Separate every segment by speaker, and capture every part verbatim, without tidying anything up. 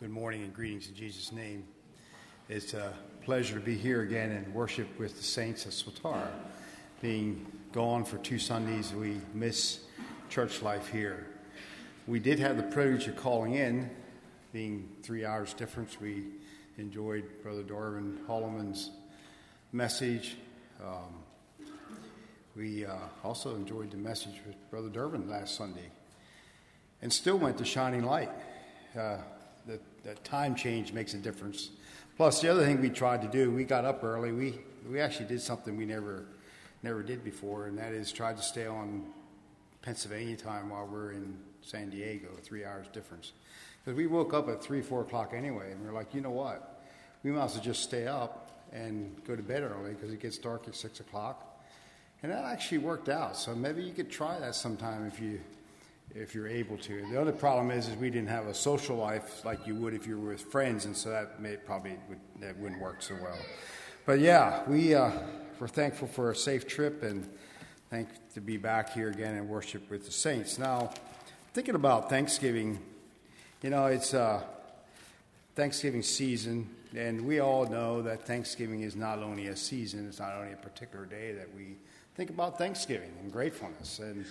Speaker 1: Good morning and greetings in Jesus' name. It's a pleasure to be here again and worship with the saints at Swatara. Being gone for two Sundays, we miss church life here. We did have the privilege of calling in, being three hours difference. We enjoyed Brother Darwin Holloman's message. Um, we uh, also enjoyed the message with Brother Durbin last Sunday, and still went to Shining Light. Uh, the, the time change makes a difference. Plus, the other thing we tried to do, we got up early. We we actually did something we never never did before, and that is tried to stay on Pennsylvania time while we're in San Diego, three hours difference. Because we woke up at three, four o'clock anyway, and we we're like, you know what? We might as well just stay up and go to bed early because it gets dark at six o'clock. And that actually worked out. So maybe you could try that sometime if you if you're able to. The other problem is, is we didn't have a social life like you would if you were with friends, and so that may probably would, that wouldn't work so well. But yeah, we uh, we're thankful for a safe trip and thankful to be back here again and worship with the saints. Now, thinking about Thanksgiving, you know, it's uh, Thanksgiving season, and we all know that Thanksgiving is not only a season, it's not only a particular day that we think about Thanksgiving and gratefulness. And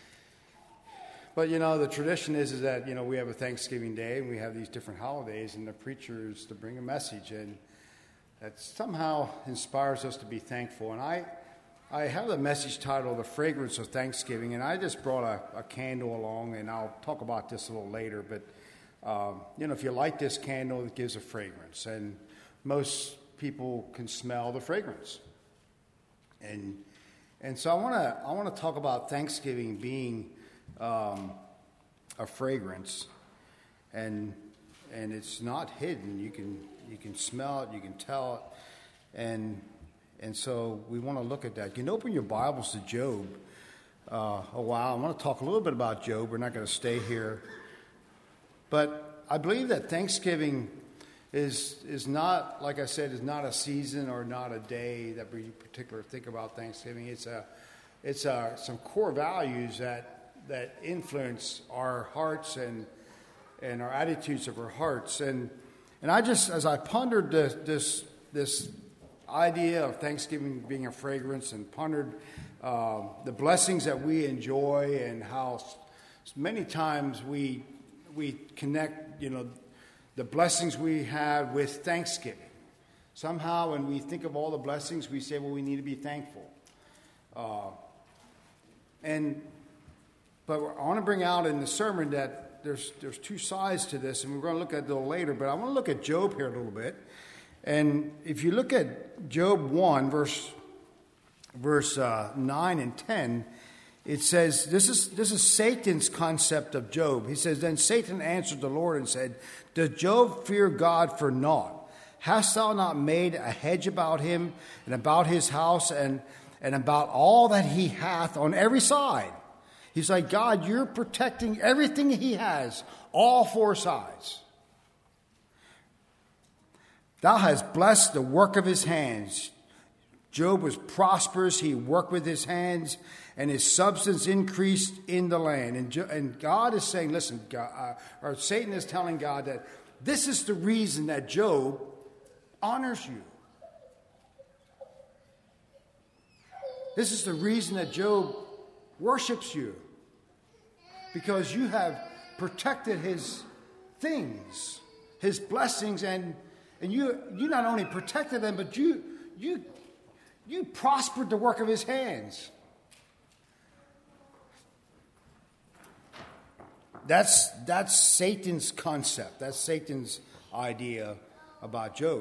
Speaker 1: But, you know, the tradition is, is that, you know, we have a Thanksgiving Day and we have these different holidays, and the preacher is to bring a message, and that somehow inspires us to be thankful. And I I have the message titled, The Fragrance of Thanksgiving, and I just brought a, a candle along, and I'll talk about this a little later. But, um, you know, if you light this candle, it gives a fragrance, and most people can smell the fragrance. And and so I want to I want to talk about Thanksgiving being Um, a fragrance, and and it's not hidden. You can you can smell it, you can tell it, and and so we want to look at that. You can open your Bibles to Job. Uh, a while. I want to talk a little bit about Job. We're not going to stay here, but I believe that Thanksgiving is is not, like I said, is not a season or not a day that we particularly think about Thanksgiving. It's a it's a, some core values that. that influence our hearts and and our attitudes of our hearts. And and I just, as I pondered this this, this idea of Thanksgiving being a fragrance, and pondered uh, the blessings that we enjoy, and how many times we we connect, you know, the blessings we have with Thanksgiving. Somehow when we think of all the blessings, we say, well, we need to be thankful. Uh, and But I want to bring out in the sermon that there's there's two sides to this, and we're going to look at it a little later. But I want to look at Job here a little bit. And if you look at Job one, verse verse uh, nine and ten, it says, this is this is Satan's concept of Job. He says, then Satan answered the Lord and said, does Job fear God for naught? Hast thou not made a hedge about him and about his house and, and about all that he hath on every side? He's like, God, you're protecting everything he has, all four sides. Thou hast blessed the work of his hands. Job was prosperous. He worked with his hands, and his substance increased in the land. And, Jo- and God is saying, listen, God, uh, or Satan is telling God that this is the reason that Job honors you. This is the reason that Job worships you. Because you have protected his things, his blessings, and and you you not only protected them, but you you you prospered the work of his hands. That's that's Satan's concept. That's Satan's idea about Job.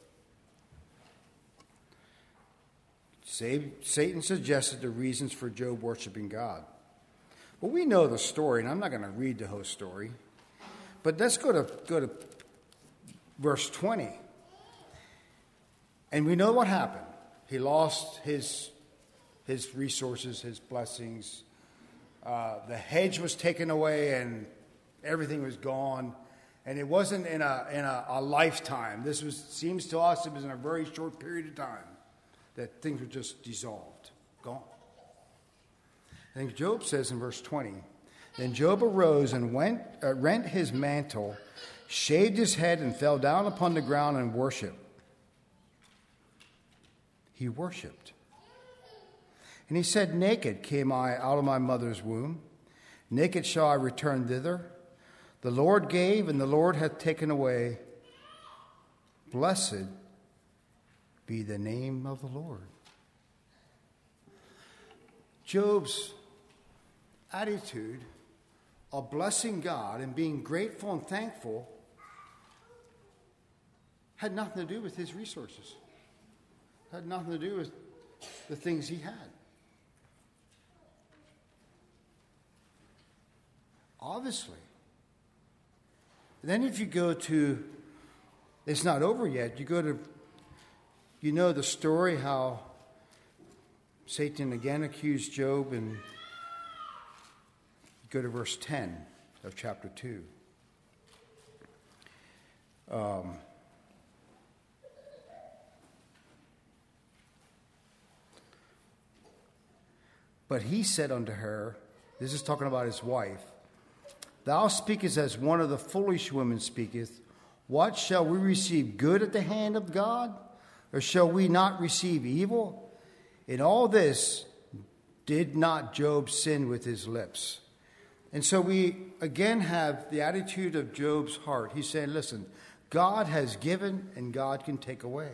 Speaker 1: Satan suggested the reasons for Job worshiping God. Well, we know the story, and I'm not going to read the whole story. But let's go to go to verse twenty. And we know what happened. He lost his his resources, his blessings. Uh, the hedge was taken away, and everything was gone. And it wasn't in a in a, a lifetime. This was seems to us it was in a very short period of time that things were just dissolved, gone. I think Job says in verse twenty, then Job arose and went, uh, rent his mantle shaved his head, and fell down upon the ground and worshiped. He worshiped. And he said, naked came I out of my mother's womb. Naked shall I return thither. The Lord gave, and the Lord hath taken away. Blessed be the name of the Lord. Job's attitude of blessing God and being grateful and thankful had nothing to do with his resources. Had nothing to do with the things he had. Obviously. And then if you go to, it's not over yet, you go to, you know the story how Satan again accused Job, and go to verse ten of chapter two. Um, but he said unto her, this is talking about his wife, thou speakest as one of the foolish women speaketh. What, shall we receive good at the hand of God? Or shall we not receive evil? In all this did not Job sin with his lips. And so we again have the attitude of Job's heart. He's saying, listen, God has given and God can take away.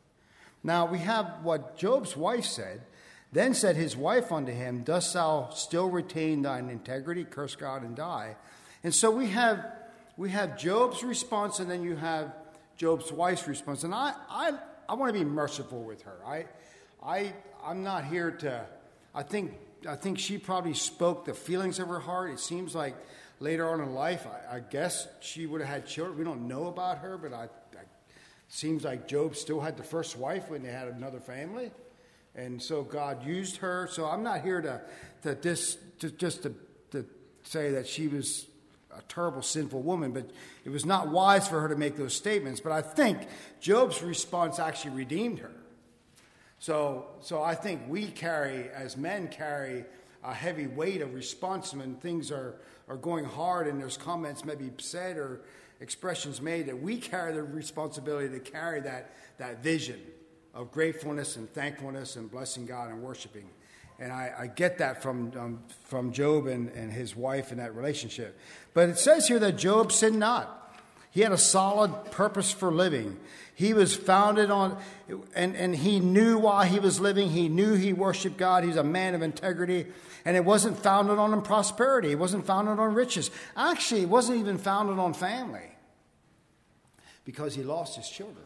Speaker 1: Now we have what Job's wife said. Then said his wife unto him, dost thou still retain thine integrity? Curse God and die. And so we have we have Job's response, and then you have Job's wife's response. And I I, I want to be merciful with her. I I I'm not here to I think I think she probably spoke the feelings of her heart. It seems like later on in life, I, I guess she would have had children. We don't know about her, but I, I seems like Job still had the first wife when they had another family. And so God used her. So I'm not here to, to, this, to just to, to say that she was a terrible, sinful woman, but it was not wise for her to make those statements. But I think Job's response actually redeemed her. So, so I think we carry, as men, carry a heavy weight of response when things are, are going hard and there's comments maybe said or expressions made, that we carry the responsibility to carry that, that vision of gratefulness and thankfulness and blessing God and worshiping. And I, I get that from um, from Job and, and his wife in that relationship. But it says here that Job sinned not. He had a solid purpose for living. He was founded on, and, and he knew why he was living. He knew he worshiped God. He was a man of integrity. And it wasn't founded on prosperity. It wasn't founded on riches. Actually, it wasn't even founded on family, because he lost his children.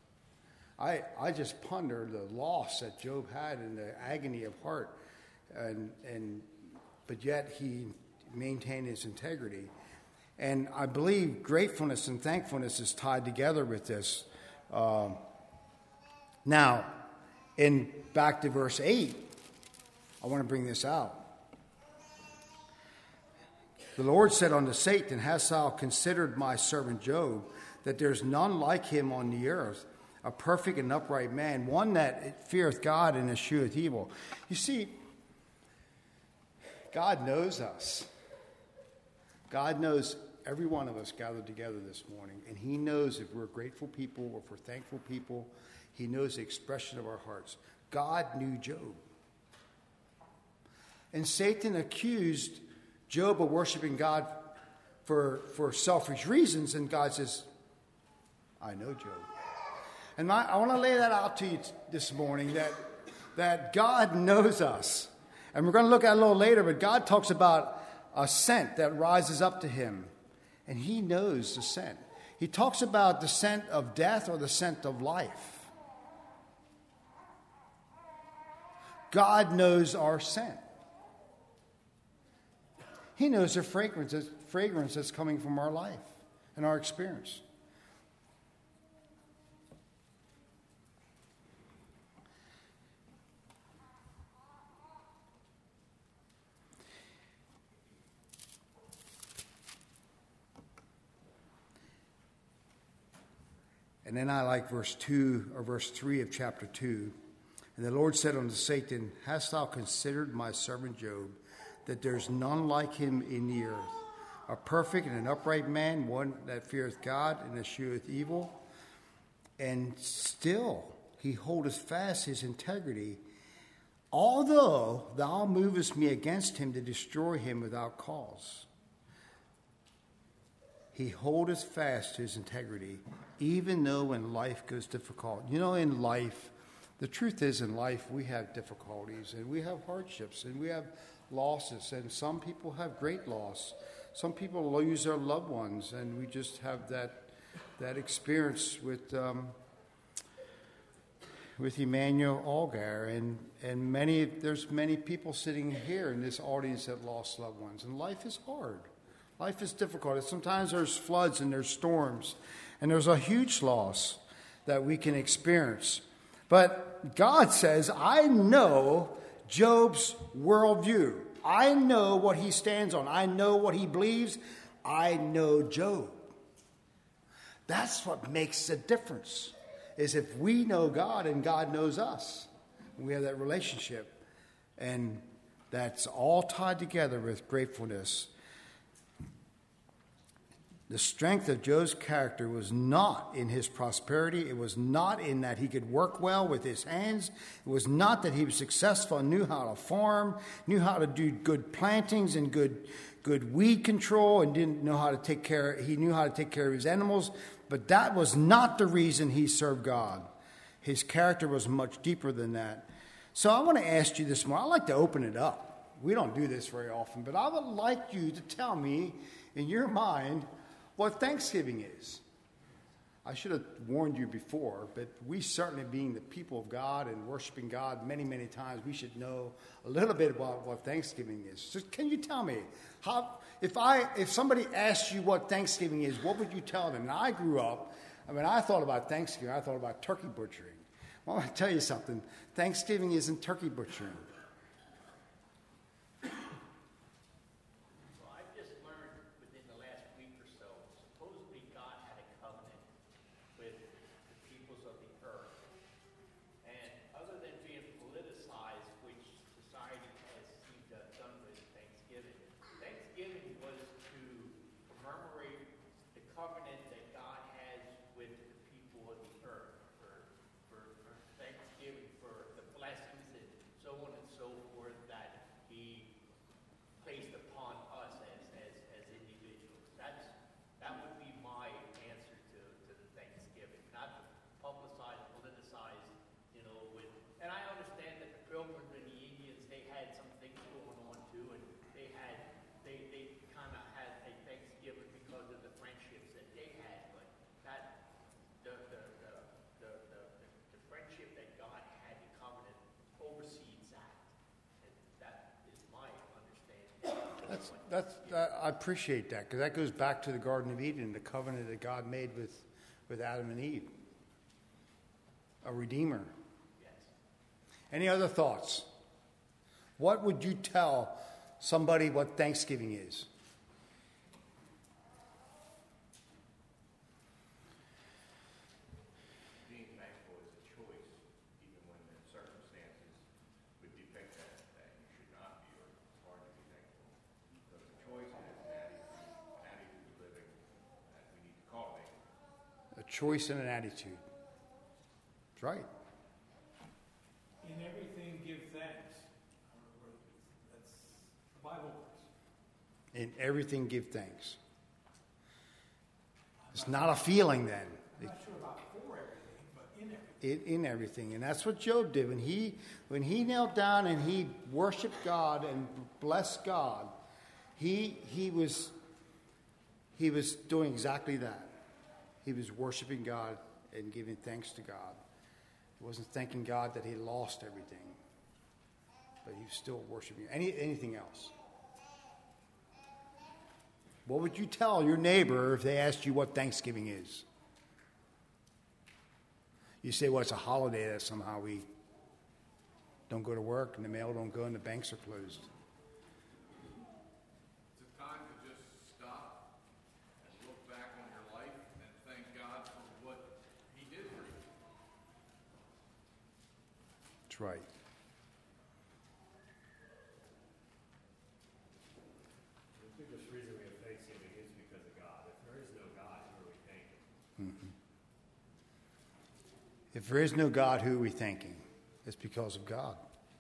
Speaker 1: I, I just ponder the loss that Job had and the agony of heart, and and but yet he maintained his integrity. And I believe gratefulness and thankfulness is tied together with this. Um, now, in back to verse eight, I want to bring this out. The Lord said unto Satan, hast thou considered my servant Job, that there's none like him on the earth, a perfect and upright man, one that feareth God and escheweth evil. You see, God knows us. God knows every one of us gathered together this morning, and he knows if we're grateful people or if we're thankful people. He knows the expression of our hearts. God knew Job. And Satan accused Job of worshiping God for, for selfish reasons, and God says, I know Job. And my, I want to lay that out to you t- this morning, that, that God knows us. And we're going to look at it a little later, but God talks about a scent that rises up to him. And he knows the scent. He talks about the scent of death or the scent of life. God knows our scent. He knows the fragrance, fragrance that's coming from our life and our experience. And then I like verse two or verse three of chapter two. And the Lord said unto Satan, hast thou considered my servant Job, that there's none like him in the earth, a perfect and an upright man, one that feareth God and escheweth evil. And still he holdeth fast his integrity, although thou movest me against him to destroy him without cause. He holdeth fast his integrity, even though when life goes difficult. You know, in life, the truth is in life we have difficulties and we have hardships and we have losses, and some people have great loss. Some people lose their loved ones, and we just have that that experience with um, with Emmanuel Algar, and and many there's many people sitting here in this audience that lost loved ones, and life is hard. Life is difficult. Sometimes there's floods and there's storms, and there's a huge loss that we can experience. But God says, I know Job's worldview. I know what he stands on. I know what he believes. I know Job. That's what makes a difference, is if we know God and God knows us. We have that relationship, and that's all tied together with gratefulness. The strength of Job's character was not in his prosperity. It was not in that he could work well with his hands. It was not that he was successful and knew how to farm, knew how to do good plantings and good good weed control, and didn't know how to take care. He knew how to take care of his animals, but that was not the reason he served God. His character was much deeper than that. So I want to ask you this morning. I'd like to open it up. We don't do this very often, but I would like you to tell me, in your mind, what Thanksgiving is. I should have warned you before, but we certainly, being the people of God and worshiping God many, many times, we should know a little bit about what Thanksgiving is. So can you tell me, how, if I, if somebody asked you what Thanksgiving is, what would you tell them? Now, I grew up, I mean, I thought about Thanksgiving, I thought about turkey butchering. Well, I want to tell you something. Thanksgiving isn't turkey butchering. That's, that's, that, I appreciate that, because that goes back to the Garden of Eden, the covenant that God made with, with Adam and Eve. A redeemer. Yes. Any other thoughts? What would you tell somebody what Thanksgiving is?
Speaker 2: Being thankful is a choice, even when the circumstances would depict that, that you should not be, or it's hard to be thankful. So it's a choice, and it's an attitude, an attitude of living that we need to cultivate.
Speaker 1: A choice and an attitude. That's right.
Speaker 3: In everything, give thanks. That's the Bible words.
Speaker 1: In everything, give thanks. It's not a feeling then.
Speaker 3: I'm not sure about for everything, but in everything.
Speaker 1: In, in everything. And that's what Job did. When he, when he knelt down and he worshiped God and blessed God, he, he, was, he was doing exactly that. He was worshiping God and giving thanks to God. He wasn't thanking God that he lost everything, but he was still worshiping. Any, anything else? What would you tell your neighbor if they asked you what Thanksgiving is? You say, well, it's a holiday that somehow we don't go to work and the mail don't go and the banks are closed.
Speaker 2: It's a time to just stop and look back on your life and thank God for what he did for you.
Speaker 1: That's right.
Speaker 4: The biggest reason we have Thanksgiving
Speaker 1: If there is no God, who are we thanking? It's because of God.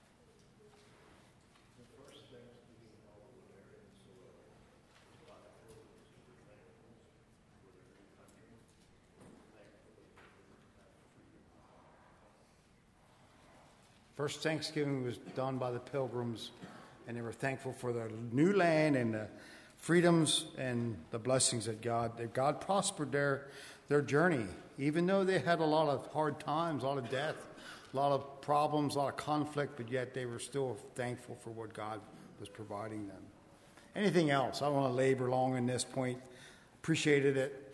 Speaker 1: First Thanksgiving was done by the Pilgrims, and they were thankful for the new land and the freedoms and the blessings that God, that God prospered their, their journey. Even though they had a lot of hard times, a lot of death, a lot of problems, a lot of conflict, but yet they were still thankful for what God was providing them. Anything else? I don't want to labor long on this point. Appreciated it.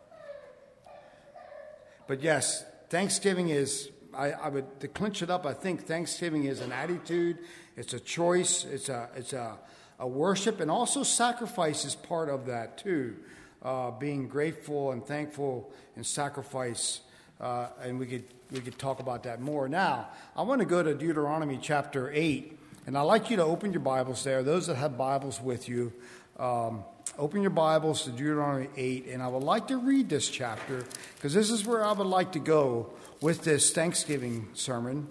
Speaker 1: But yes, Thanksgiving is, I, I would, to clinch it up, I think Thanksgiving is an attitude, it's a choice, it's a it's a, a worship, and also sacrifice is part of that too. Uh, being grateful and thankful and sacrifice, uh, and we could we could talk about that more. Now, I want to go to Deuteronomy chapter eight, and I'd like you to open your Bibles there. Those that have Bibles with you, um, open your Bibles to Deuteronomy eight, and I would like to read this chapter because this is where I would like to go with this Thanksgiving sermon.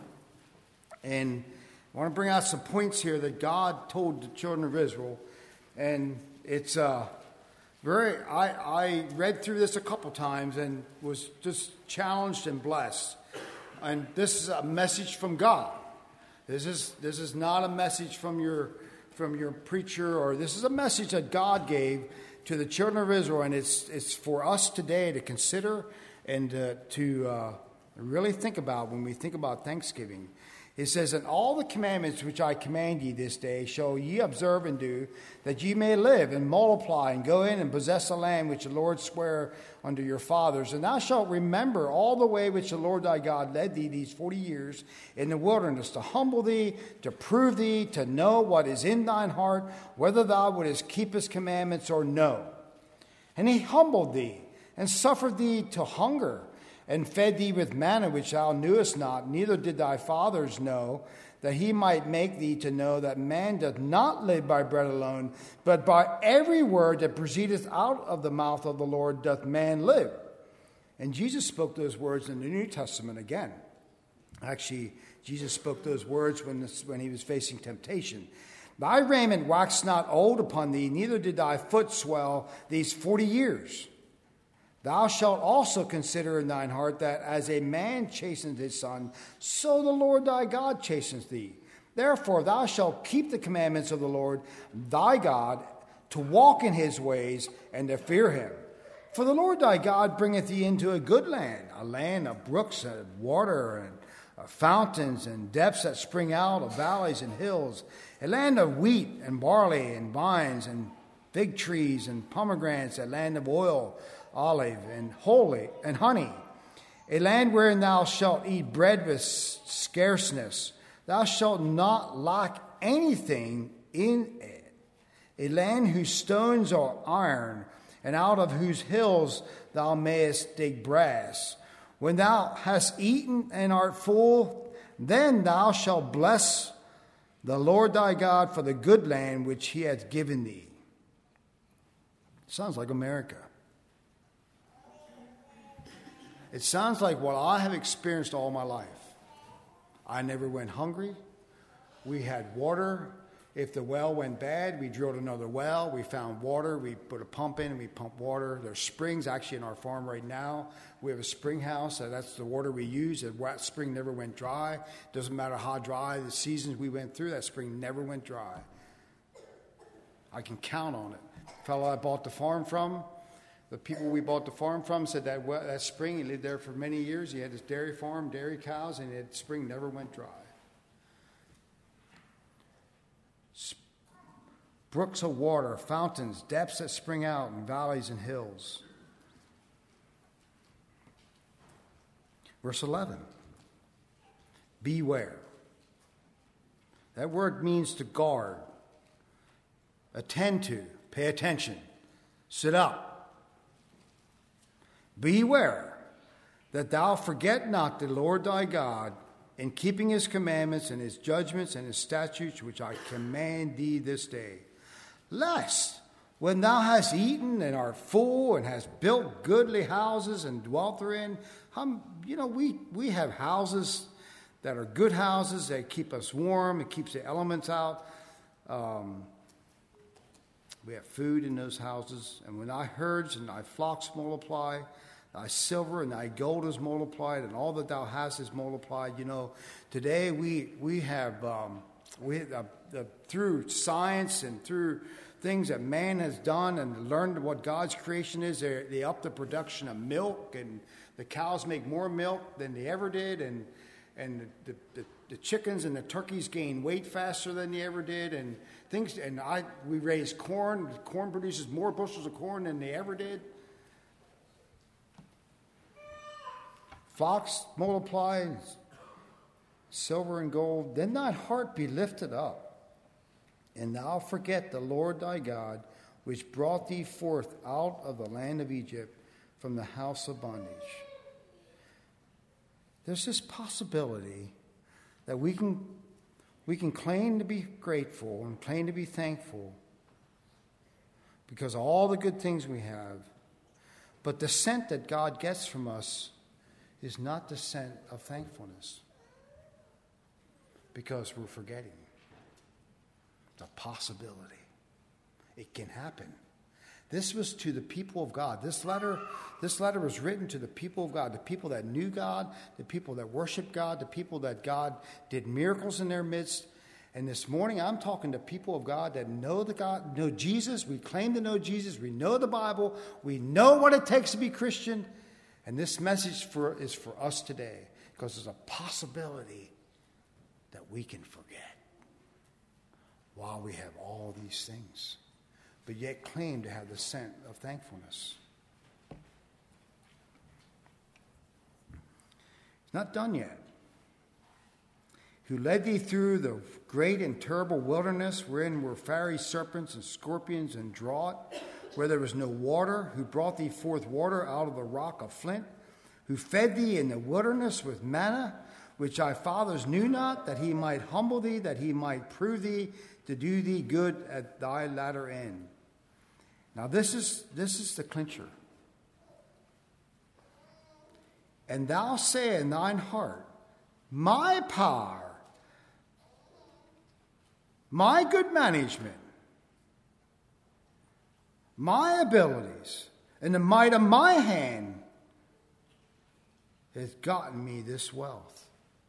Speaker 1: And I want to bring out some points here that God told the children of Israel. And it's uh, very, I, I read through this a couple times and was just challenged and blessed. And this is a message from God. This is this is not a message from your from your preacher, or this is a message that God gave to the children of Israel. And it's it's for us today to consider and uh, to uh, really think about when we think about Thanksgiving. It says, "And all the commandments which I command ye this day shall ye observe and do, that ye may live and multiply and go in and possess the land which the Lord sware unto your fathers. And thou shalt remember all the way which the Lord thy God led thee these forty years in the wilderness, to humble thee, to prove thee, to know what is in thine heart, whether thou wouldest keep his commandments or no. And he humbled thee, and suffered thee to hunger, and fed thee with manna which thou knewest not, neither did thy fathers know, that he might make thee to know that man doth not live by bread alone, but by every word that proceedeth out of the mouth of the Lord doth man live." And Jesus spoke those words in the New Testament again. Actually, Jesus spoke those words when, this, when he was facing temptation. "Thy raiment waxed not old upon thee, neither did thy foot swell these forty years. Thou shalt also consider in thine heart that as a man chastens his son, so the Lord thy God chastens thee. Therefore thou shalt keep the commandments of the Lord thy God, to walk in his ways and to fear him. For the Lord thy God bringeth thee into a good land, a land of brooks and water and uh, fountains and depths that spring out of valleys and hills, a land of wheat and barley and vines and fig trees and pomegranates, a land of oil, olive and holy and honey, a land wherein thou shalt eat bread with scarceness. Thou shalt not lack anything in it, a land whose stones are iron, and out of whose hills thou mayest dig brass. When thou hast eaten and art full, then thou shalt bless the Lord thy God for the good land which he hath given thee." Sounds like America. It sounds like what I have experienced all my life. I never went hungry. We had water. If the well went bad, we drilled another well. We found water. We put a pump in and we pumped water. There's springs actually in our farm right now. We have a spring house. So that's the water we use. The spring never went dry. Doesn't matter how dry the seasons we went through, that spring never went dry. I can count on it. The fellow I bought the farm from, the people we bought the farm from said that well, that spring, he lived there for many years. He had his dairy farm, dairy cows, and that spring never went dry. Brooks of water, fountains, depths that spring out in valleys and hills. Verse eleven. Beware. That word means to guard, attend to, pay attention, sit up. Beware that thou forget not the Lord thy God, in keeping his commandments and his judgments and his statutes, which I command thee this day, lest When thou hast eaten and art full and hast built goodly houses and dwelt therein, um, you know, we, we have houses that are good houses. They keep us warm. It keeps the elements out. Um, we have food in those houses. And when thy herds and thy flocks multiply, thy silver and thy gold is multiplied, and all that thou hast is multiplied. You know, today we we have um, we uh, uh, through science and through things that man has done and learned what God's creation is. They they up the production of milk, and the cows make more milk than they ever did, and and the, the, the chickens and the turkeys gain weight faster than they ever did, and things. And I we raise corn. Corn produces more bushels of corn than they ever did. Flocks multiply, silver and gold. Then thy heart be lifted up, and thou forget the Lord thy God, which brought thee forth out of the land of Egypt from the house of bondage. There's this possibility that we can, we can claim to be grateful and claim to be thankful because of all the good things we have, but the scent that God gets from us is not the scent of thankfulness, because we're forgetting the possibility. It can happen. This was to the people of God. This letter, this letter was written to the people of God, the people that knew God, the people that worshiped God, the people that God did miracles in their midst. And this morning I'm talking to people of God that know the God, know Jesus. We claim to know Jesus. We know the Bible. We know what it takes to be Christian. And this message for, is for us today, because there's a possibility that we can forget while we have all these things, but yet claim to have the scent of thankfulness. It's not done yet. Who led thee through the great and terrible wilderness, wherein were fiery serpents and scorpions and drought, where there was no water, who brought thee forth water out of the rock of flint, who fed thee in the wilderness with manna, which thy fathers knew not, that he might humble thee, that he might prove thee, to do thee good at thy latter end. Now this is this is the clincher. And thou say in thine heart, my power, my good management, my abilities, and the might of my hand has gotten me this wealth.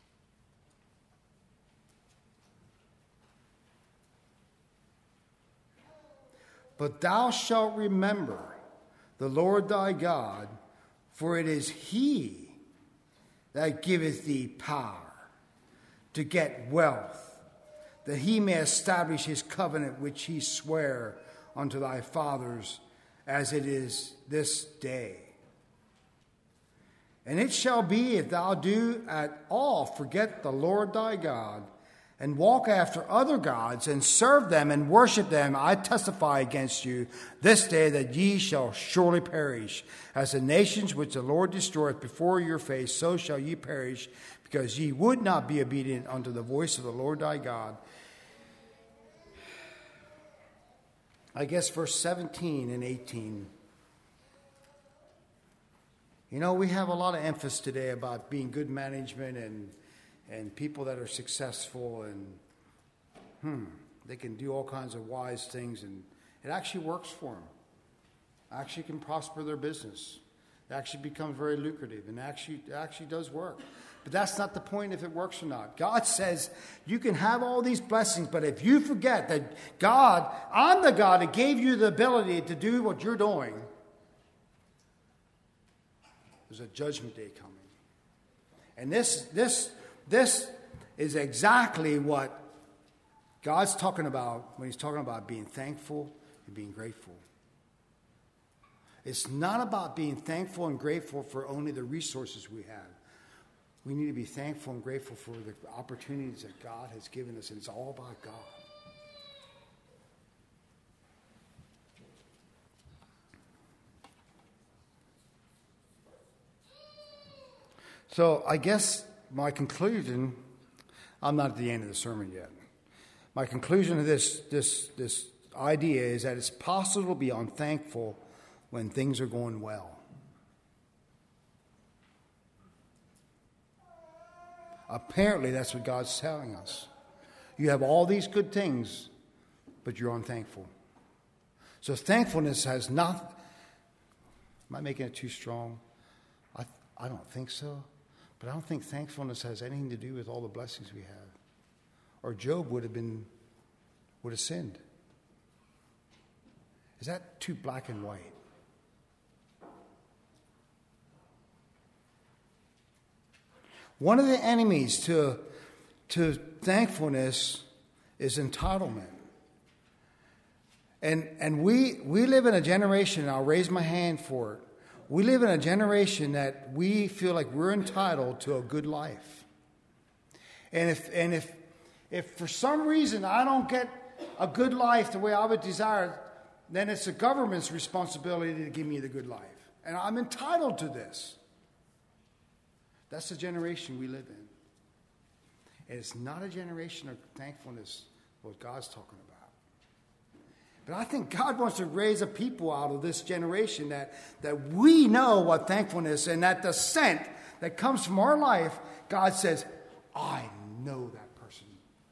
Speaker 1: But thou shalt remember the Lord thy God, for it is he that giveth thee power to get wealth, that he may establish his covenant which he sware unto thy fathers, as it is this day. And it shall be, if thou do at all forget the Lord thy God, and walk after other gods, and serve them and worship them, I testify against you this day that ye shall surely perish. As the nations which the Lord destroyeth before your face, so shall ye perish, because ye would not be obedient unto the voice of the Lord thy God. I guess verse seventeen and eighteen. You know, we have a lot of emphasis today about being good management and and people that are successful, and hmm, they can do all kinds of wise things, and it actually works for them. Actually can prosper their business. It actually becomes very lucrative, and actually it actually does work. But that's not the point if it works or not. God says you can have all these blessings, but if you forget that God, I'm the God that gave you the ability to do what you're doing, there's a judgment day coming. And this, this, this is exactly what God's talking about when he's talking about being thankful and being grateful. It's not about being thankful and grateful for only the resources we have. We need to be thankful and grateful for the opportunities that God has given us, and it's all about God. So I guess my conclusion, I'm not at the end of the sermon yet. My conclusion of this this this idea is that it's possible to be unthankful when things are going well. Apparently, that's what God's telling us. You have all these good things, but you're unthankful. So thankfulness has not... Am I making it too strong? I, I don't think so. But I don't think thankfulness has anything to do with all the blessings we have. Or Job would have been, would have sinned. Is that too black and white? One of the enemies to, to thankfulness is entitlement. And, and we, we live in a generation, and I'll raise my hand for it. We live in a generation that we feel like we're entitled to a good life. And if, and if, if for some reason I don't get a good life the way I would desire, then it's the government's responsibility to give me the good life. And I'm entitled to this. That's the generation we live in. And it's not a generation of thankfulness, what God's talking about. But I think God wants to raise a people out of this generation that, that we know what thankfulness, and that the scent that comes from our life, God says, I know that person.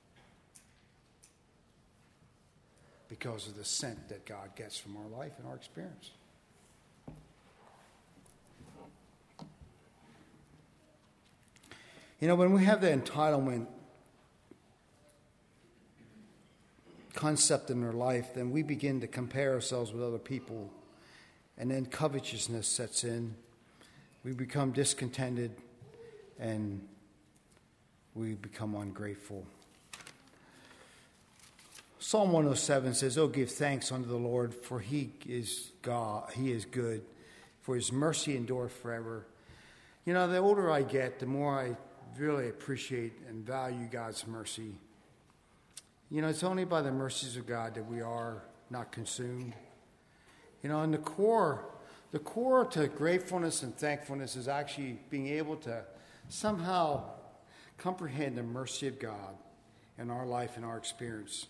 Speaker 1: Because of the scent that God gets from our life and our experience. You know, when we have the entitlement concept in our life, then we begin to compare ourselves with other people. And then covetousness sets in. We become discontented and we become ungrateful. Psalm one oh seven says, "Oh, give thanks unto the Lord, for he is God, he is good, for his mercy endureth forever." You know, the older I get, the more I really appreciate and value God's mercy. You know, it's only by the mercies of God that we are not consumed. You know, and the core, the core to gratefulness and thankfulness is actually being able to somehow comprehend the mercy of God in our life and our experience.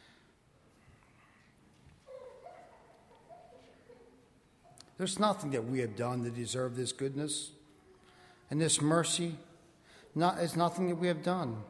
Speaker 1: There's nothing that we have done to deserve this goodness and this mercy. Not, it's nothing that we have done.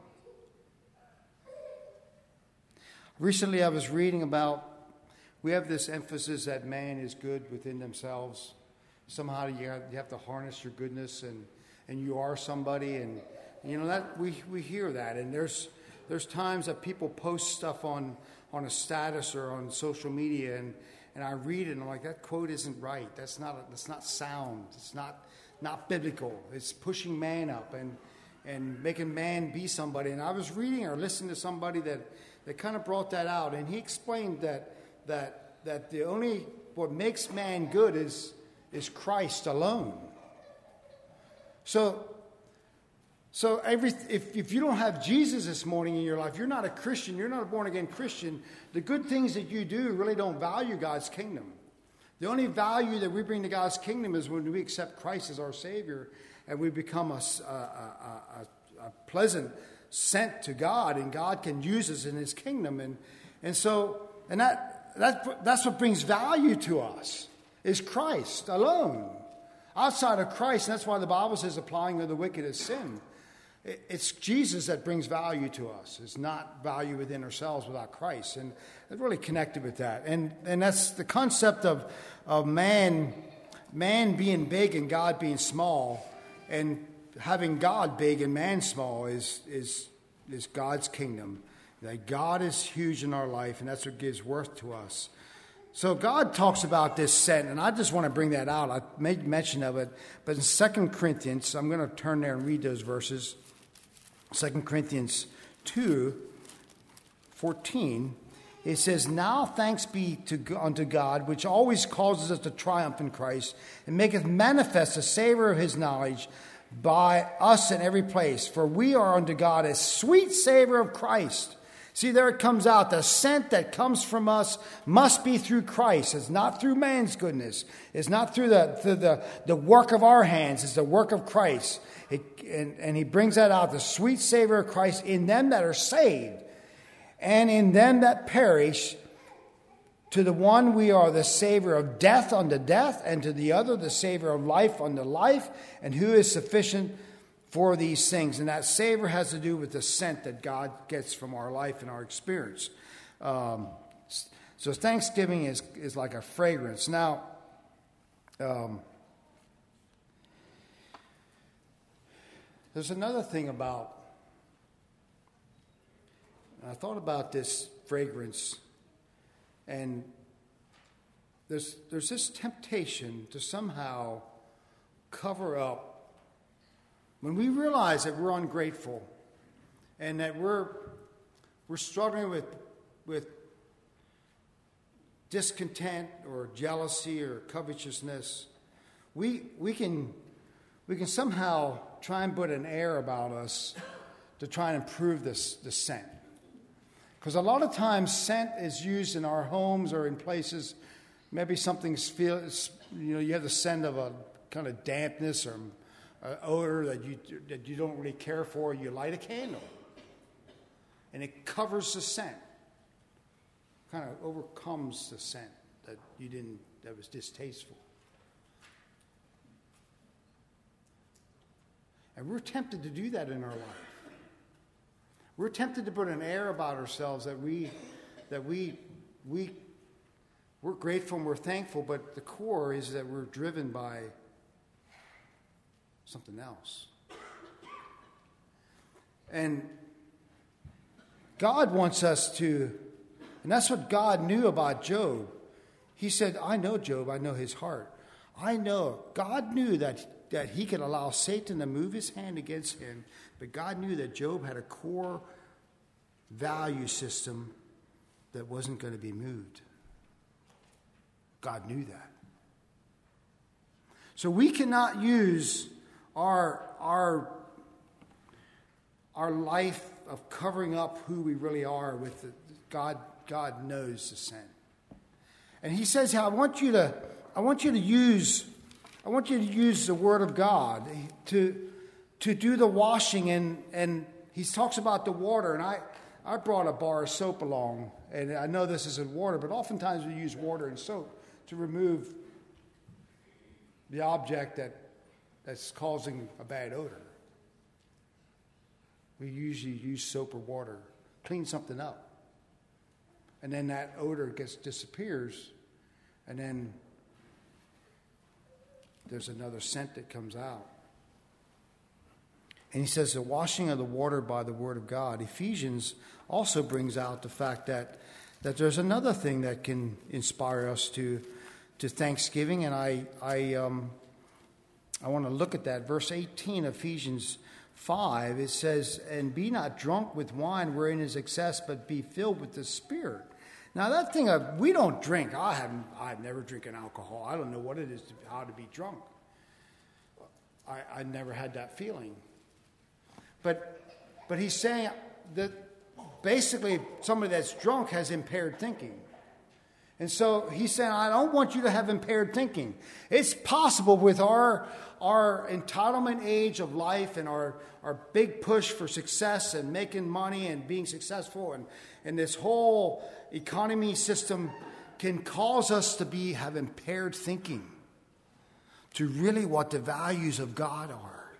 Speaker 1: Recently I was reading about, we have this emphasis that man is good within themselves. Somehow you have, you have to harness your goodness and, and you are somebody. And, you know, that we, we hear that. And there's there's times that people post stuff on, on a status or on social media and, and I read it and I'm like, that quote isn't right. That's not, that's not sound. It's not, not biblical. It's pushing man up and, and making man be somebody. And I was reading or listening to somebody that That kind of brought that out, and he explained that that that the only what makes man good is is Christ alone. So, so every if if you don't have Jesus this morning in your life, you're not a Christian. You're not a born again Christian. The good things that you do really don't value God's kingdom. The only value that we bring to God's kingdom is when we accept Christ as our Savior, and we become a a, a, a, a pleasant sent to God, and God can use us in his kingdom. And and so and that that that's what brings value to us is Christ alone. Outside of Christ, and that's why the Bible says applying of the wicked is sin. It's Jesus that brings value to us. It's not value within ourselves without Christ. And it's really connected with that. And and that's the concept of of man man being big and God being small, and having God big and man small is is is God's kingdom. That God is huge in our life, and that's what gives worth to us. So God talks about this scent, and I just want to bring that out. I made mention of it, but in Second Corinthians, I'm going to turn there and read those verses. Second Corinthians two fourteen, it says, "Now thanks be to unto God, which always causes us to triumph in Christ, and maketh manifest the savor of his knowledge by us in every place. For we are unto God a sweet savor of Christ." See, there it comes out. The scent that comes from us must be through Christ. It's not through man's goodness. It's not through the through the, the work of our hands. It's the work of Christ. It, and, and he brings that out, the sweet savor of Christ in them that are saved. And in them that perish,
Speaker 4: To the one we are the Savior of death unto death, and to the other the Savior of life unto life, and who is sufficient for these things. And that Savior has to do with the scent that God gets from our life and our experience. Um, so thanksgiving is, is like a fragrance. Now, um, there's another thing about, I thought about this fragrance, and there's there's this temptation to somehow cover up when we realize that we're ungrateful and that we're we're struggling with with discontent or jealousy or covetousness. We we can we can somehow try and put an air about us to try and improve this the scent. Because a lot of times scent is used in our homes or in places, maybe something's feel, you know, you have the scent of a kind of dampness or an odor that you that you don't really care for. You light a candle, and it covers the scent, kind of overcomes the scent that you didn't, that was distasteful. And we're tempted to do that in our life. We're tempted to put an air about ourselves that we, that we, we, we're grateful and we're thankful, but the core is that we're driven by something else. And God wants us to, and that's what God knew about Job. He said, I know Job, I know his heart. I know, God knew that, that he could allow Satan to move his hand against him, but God knew that Job had a core value system that wasn't going to be moved. God knew that. So we cannot use our, our, our life of covering up who we really are with the, God. God knows the sin. And he says, I want you to, I want you to use, I want you to use the word of God to, to do the washing. And, and he talks about the water. And I, I brought a bar of soap along. And I know this isn't water, but oftentimes we use water and soap to remove the object that, that's causing a bad odor. We usually use soap or water, clean something up. And then that odor gets disappears, and then there's another scent that comes out. And he says the washing of the water by the word of God. Ephesians also brings out the fact that, that there's another thing that can inspire us to, to thanksgiving, and I I um, I want to look at that. Verse eighteen, Ephesians five, it says, and be not drunk with wine wherein is excess, but be filled with the Spirit. Now that thing of, we don't drink. I haven't, I've never drinking alcohol. I don't know what it is, to, how to be drunk. I, I never had that feeling. But, but he's saying that basically somebody that's drunk has impaired thinking. And so he's saying, I don't want you to have impaired thinking. It's possible with our our entitlement age of life and our, our big push for success and making money and being successful, and, and this whole economy system can cause us to be have impaired thinking to really what the values of God are.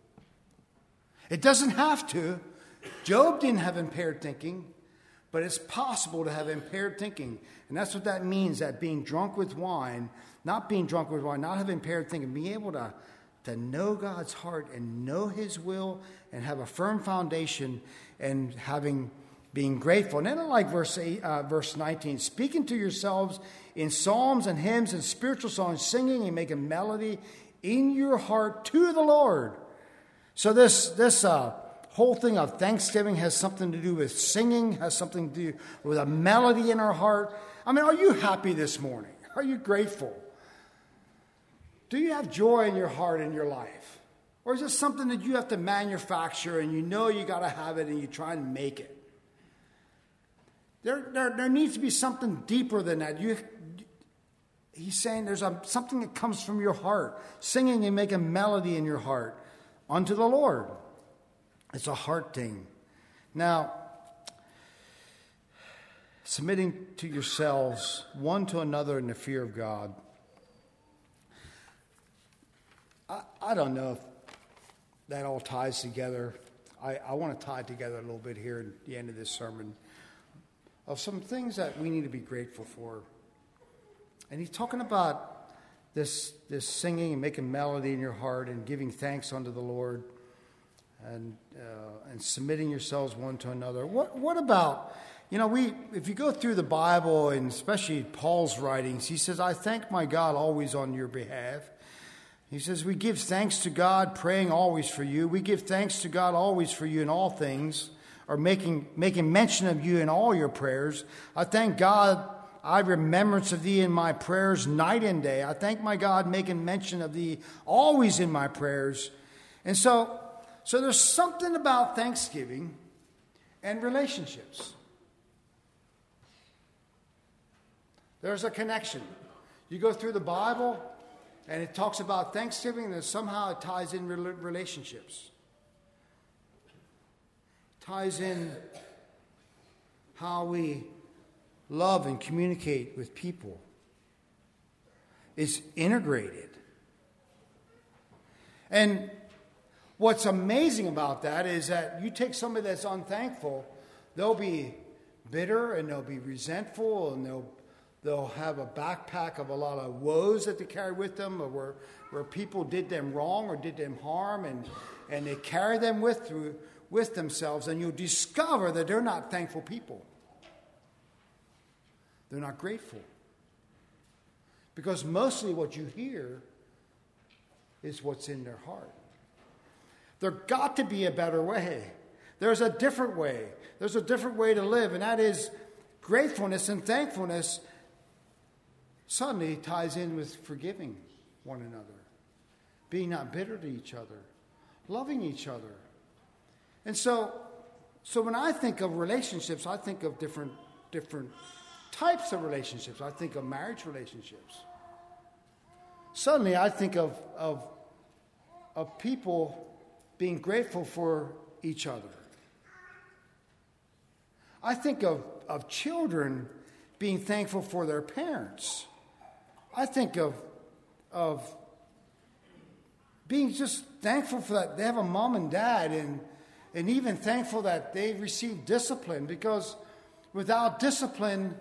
Speaker 4: It doesn't have to. Job didn't have impaired thinking. But it's possible to have impaired thinking. And that's what that means, that being drunk with wine, not being drunk with wine, not having impaired thinking, being able to, to know God's heart and know his will and have a firm foundation and having being grateful. And then I like verse eight, uh, verse nineteen, speaking to yourselves in psalms and hymns and spiritual songs, singing and making melody in your heart to the Lord. So this this uh whole thing of Thanksgiving has something to do with singing, has something to do with a melody in our heart. I mean, are you happy this morning? Are you grateful? Do you have joy in your heart in your life? Or is it something that you have to manufacture and you know you got to have it and you try and make it? There, there, there needs to be something deeper than that. You, he's saying there's a, something that comes from your heart, singing and making melody in your heart unto the Lord. It's a heart thing. Now, submitting to yourselves one to another in the fear of God. I, I don't know if that all ties together. I, I want to tie it together a little bit here at the end of this sermon of some things that we need to be grateful for. And he's talking about this, this singing and making melody in your heart and giving thanks unto the Lord and uh, and submitting yourselves one to another. What what about, you know, we if you go through the Bible and especially Paul's writings, he says, I thank my God always on your behalf. He says, we give thanks to God, praying always for you. We give thanks to God always for you in all things, or making making mention of you in all your prayers. I thank God, I have remembrance of thee in my prayers night and day. I thank my God, making mention of thee always in my prayers. And so, so there's something about thanksgiving and relationships. There's a connection. You go through the Bible, and it talks about Thanksgiving, and somehow it ties in relationships. It ties in how we love and communicate with people. It's integrated. And what's amazing about that is that you take somebody that's unthankful, they'll be bitter and they'll be resentful and they'll They'll have a backpack of a lot of woes that they carry with them, or where, where people did them wrong or did them harm, and, and they carry them with, through, with themselves, and you'll discover that they're not thankful people. They're not grateful. Because mostly what you hear is what's in their heart. There's got to be a better way. There's a different way. There's a different way to live, and that is gratefulness and thankfulness. Suddenly ties in with forgiving one another, being not bitter to each other, loving each other. And so, so when I think of relationships, I think of different, different types of relationships. I think of marriage relationships. Suddenly I think of, of, of people being grateful for each other. I think of, of children being thankful for their parents. I think of, of being just thankful for that they have a mom and dad, and, and even thankful that they receive discipline, because without discipline,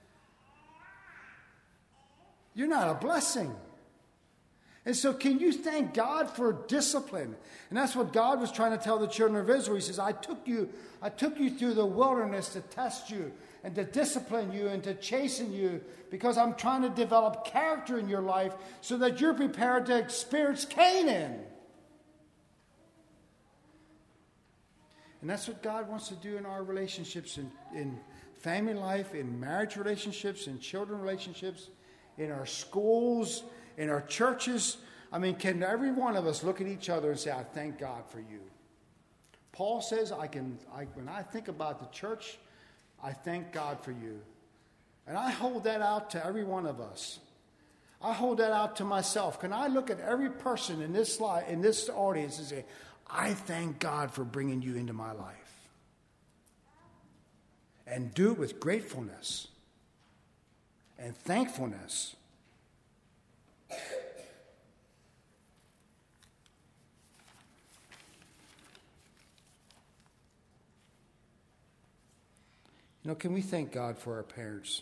Speaker 4: you're not a blessing. And so can you thank God for discipline? And that's what God was trying to tell the children of Israel. He says, I took you, I took you through the wilderness to test you and to discipline you and to chasten you, because I'm trying to develop character in your life so that you're prepared to experience Canaan. And that's what God wants to do in our relationships, in, in family life, in marriage relationships, in children relationships, in our schools, in our churches. I mean, can every one of us look at each other and say, I thank God for you? Paul says, I can. I, when I think about the church, I thank God for you. And I hold that out to every one of us. I hold that out to myself. Can I look at every person in this life, in this audience, and say, I thank God for bringing you into my life? And do it with gratefulness and thankfulness. You know, can we thank God for our parents?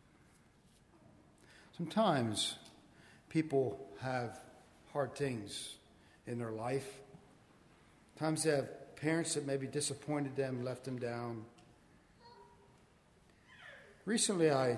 Speaker 4: Sometimes people have hard things in their life. Sometimes they have parents that maybe disappointed them, left them down. Recently, I,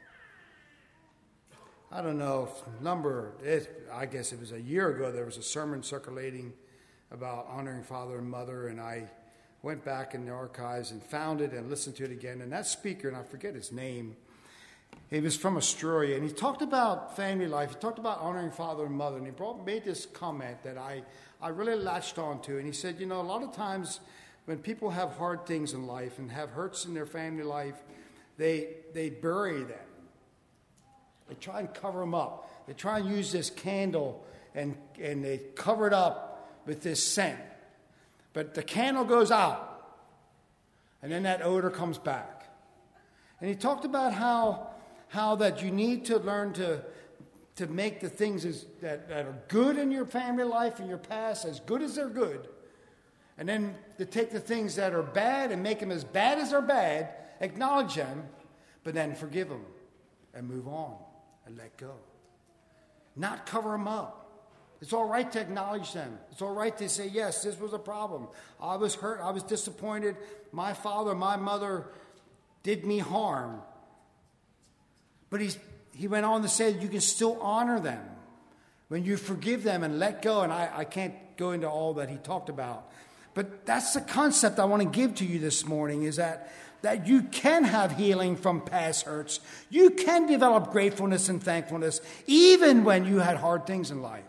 Speaker 4: I don't know, number, it, I guess it was a year ago, there was a sermon circulating about honoring father and mother, and I went back in the archives and found it and listened to it again. And that speaker, and I forget his name, he was from Australia, and he talked about family life. He talked about honoring father and mother, and he brought, made this comment that I, I really latched onto. And he said, you know, a lot of times when people have hard things in life and have hurts in their family life, they they bury them. They try and cover them up. They try and use this candle, and, and they cover it up with this scent. But the candle goes out, and then that odor comes back. And he talked about how, how that you need to learn to, to make the things as, that, that are good in your family life and your past as good as they're good. And then to take the things that are bad and make them as bad as they're bad, acknowledge them, but then forgive them and move on and let go. Not cover them up. It's all right to acknowledge them. It's all right to say, yes, this was a problem. I was hurt. I was disappointed. My father, my mother did me harm. But he's, he went on to say you can still honor them when you forgive them and let go. And I, I can't go into all that he talked about. But that's the concept I want to give to you this morning, is that, that you can have healing from past hurts. You can develop gratefulness and thankfulness even when you had hard things in life.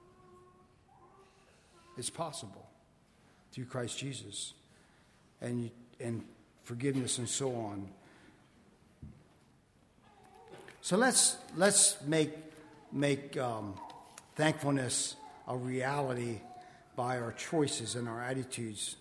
Speaker 4: It's possible through Christ Jesus and, and forgiveness and so on. So let's let's make, make um, thankfulness a reality by our choices and our attitudes.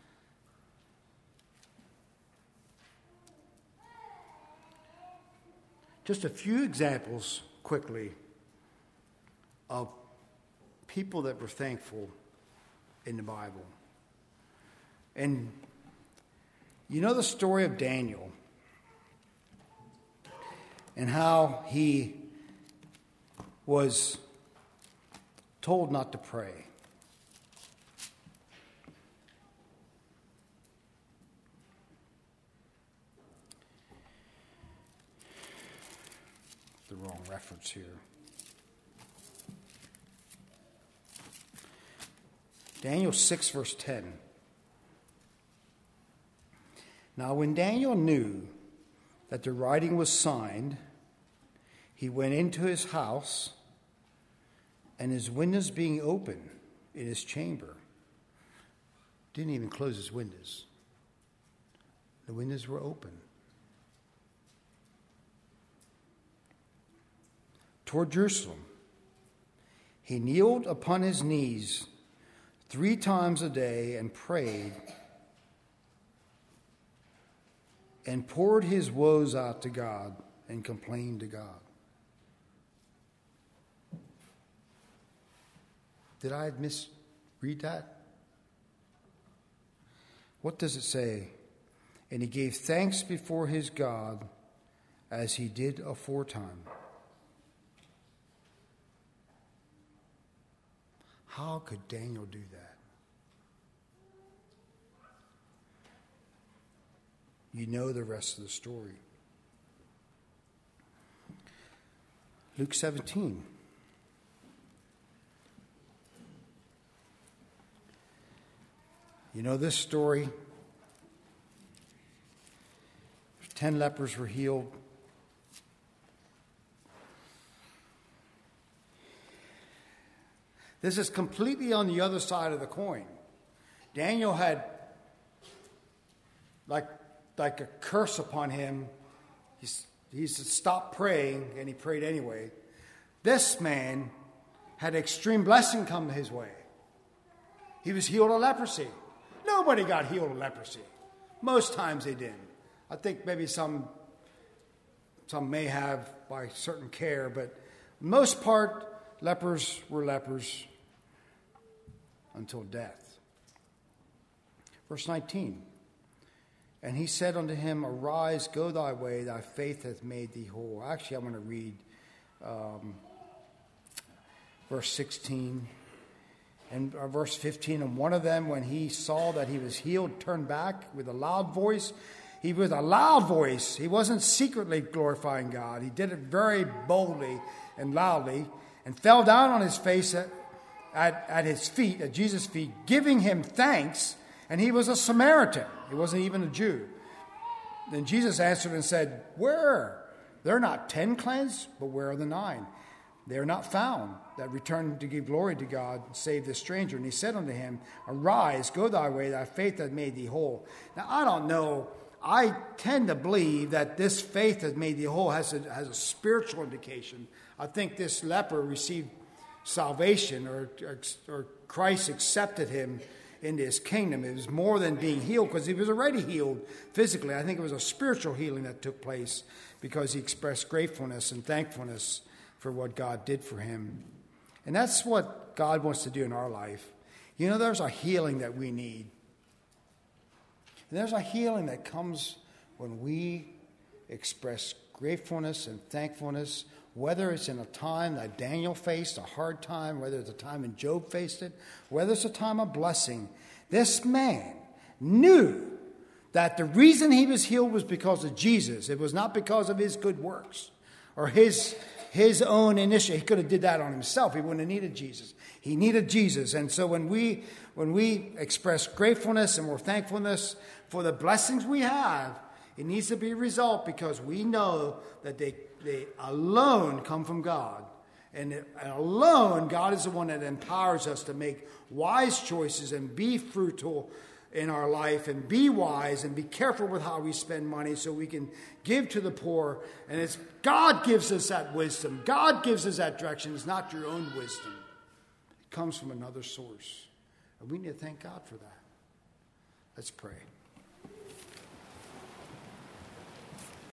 Speaker 4: Just a few examples quickly of people that were thankful in the Bible. And you know the story of Daniel and how he was told not to pray. The wrong reference here. Daniel six, verse ten. Now, when Daniel knew that the writing was signed, he went into his house, and his windows being open in his chamber, didn't even close his windows. The windows were open. Toward Jerusalem, he kneeled upon his knees three times a day and prayed and poured his woes out to God and complained to God. Did I misread that? What does it say? And he gave thanks before his God as he did aforetime. How could Daniel do that? You know the rest of the story. Luke seventeen. You know this story. Ten lepers were healed. This is completely on the other side of the coin. Daniel had like, like a curse upon him. He's, he stopped praying, and he prayed anyway. This man had extreme blessing come his way. He was healed of leprosy. Nobody got healed of leprosy. Most times they didn't. I think maybe some, some may have by certain care, but most part, lepers were lepers until death. Verse nineteen. And he said unto him, Arise, go thy way, thy faith hath made thee whole. Actually, I'm going to read um, verse sixteen and uh, verse fifteen. And one of them, when he saw that he was healed, turned back with a loud voice. He with a loud voice. He wasn't secretly glorifying God. He did it very boldly and loudly, and fell down on his face at, at, at his feet, at Jesus' feet, giving him thanks. And he was a Samaritan. He wasn't even a Jew. Then Jesus answered and said, Where? There are not ten cleansed, but where are the nine? They are not found that return to give glory to God, save the stranger. And he said unto him, Arise, go thy way, thy faith hath made thee whole. Now, I don't know. I tend to believe that this faith that made thee whole has a, has a spiritual indication. I think this leper received salvation, or, or, or Christ accepted him into his kingdom. It was more than being healed, because he was already healed physically. I think it was a spiritual healing that took place because he expressed gratefulness and thankfulness for what God did for him. And that's what God wants to do in our life. You know, there's a healing that we need. And there's a healing that comes when we express gratefulness and thankfulness, whether it's in a time that Daniel faced, a hard time, whether it's a time when Job faced it, whether it's a time of blessing. This man knew that the reason he was healed was because of Jesus. It was not because of his good works or his, his own initiative. He could have did that on himself. He wouldn't have needed Jesus. He needed Jesus. And so when we when we express gratefulness and more thankfulness for the blessings we have, it needs to be a result because we know that they, they alone come from God. And, it, and alone, God is the one that empowers us to make wise choices and be fruitful in our life and be wise and be careful with how we spend money so we can give to the poor. And it's God gives us that wisdom. God gives us that direction. It's not your own wisdom. It comes from another source. And we need to thank God for that. Let's pray.